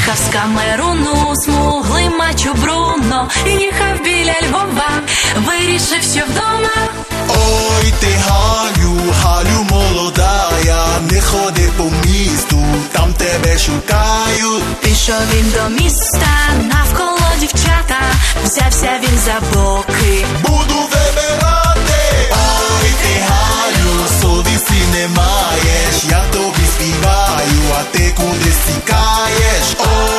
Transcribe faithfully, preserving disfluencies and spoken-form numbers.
Їхав з Камеруну смуглий мачо Бруно, їхав біля Львова, вирішив, що вдома. Ой, ти Галю, Галю молодая, не ходи по місту, там тебе шукають. Пішов він до міста, навколо дівчата, взявся він за боки. Буду вибирати. Ой, ти Галю, совісті не маєш, я тобі співаю, а ти кудись тікаєш. Ой,